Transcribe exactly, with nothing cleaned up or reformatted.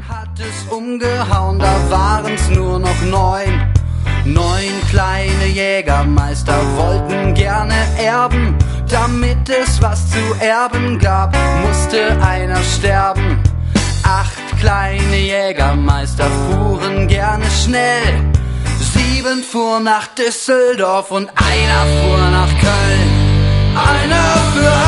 hat es umgehauen, da waren's nur noch neun. Neun kleine Jägermeister wollten gerne erben. Damit es was zu erben gab, musste einer sterben. Acht kleine Jägermeister fuhren gerne schnell. Sieben fuhren nach Düsseldorf und einer fuhr nach Köln. Einer für